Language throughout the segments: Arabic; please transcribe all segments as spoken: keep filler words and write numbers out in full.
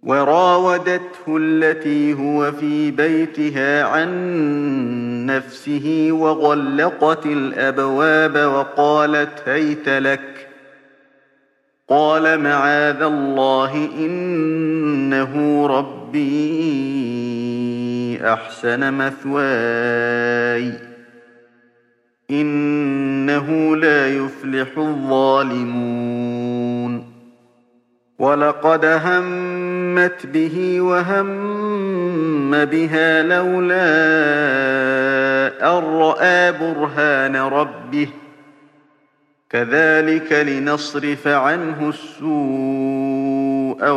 وراودته التي هو في بيتها عن نفسه وغلقت الأبواب وقالت هيت لك قال معاذ الله إنه ربي أحسن مثواي إنه لا يفلح الظالمون ولقد همت به وهم بها لولا أن رأى برهان ربه كذلك لنصرف عنه السوء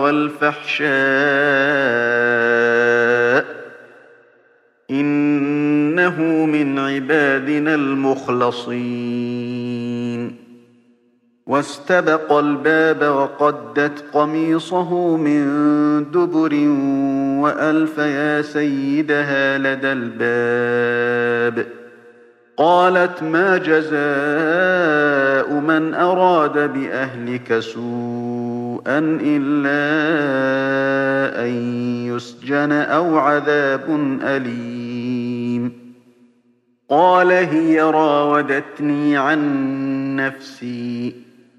والفحشاء إنه من عبادنا المخلصين واستبق الباب وقدت قميصه من دبر وألف يا سيدها لدى الباب قالت ما جزاء من أراد بأهلك سوءا إلا أن يسجن أو عذاب أليم قال هي راودتني عن نفسي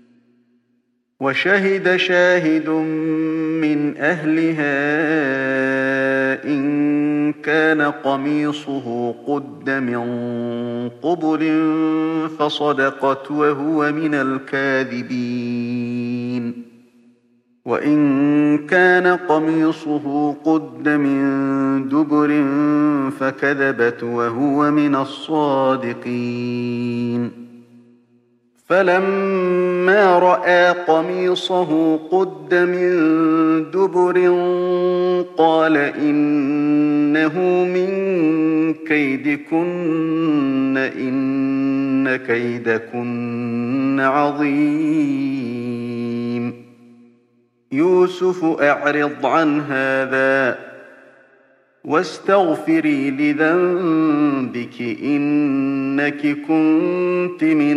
وشهد شاهد من أهلها إن كان قميصه قد من قبل فصدقت وهو من الكاذبين وإن كان قميصه قد من دبر فكذبت وهو من الصادقين فلما رأى قميصه قد من دبر قال إنه من كيدكن إن كيدكن عظيم يوسف أعرض عن هذا واستغفري لذنبك إنك كنت من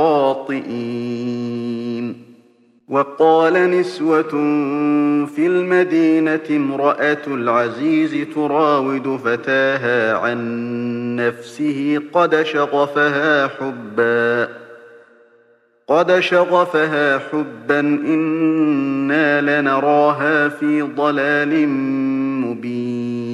الخاطئين وقال نسوة في المدينة امرأة العزيز تراود فتاها عن نفسه قد شغفها حبا قد شغفها حبا إنا لنراها في ضلال مبين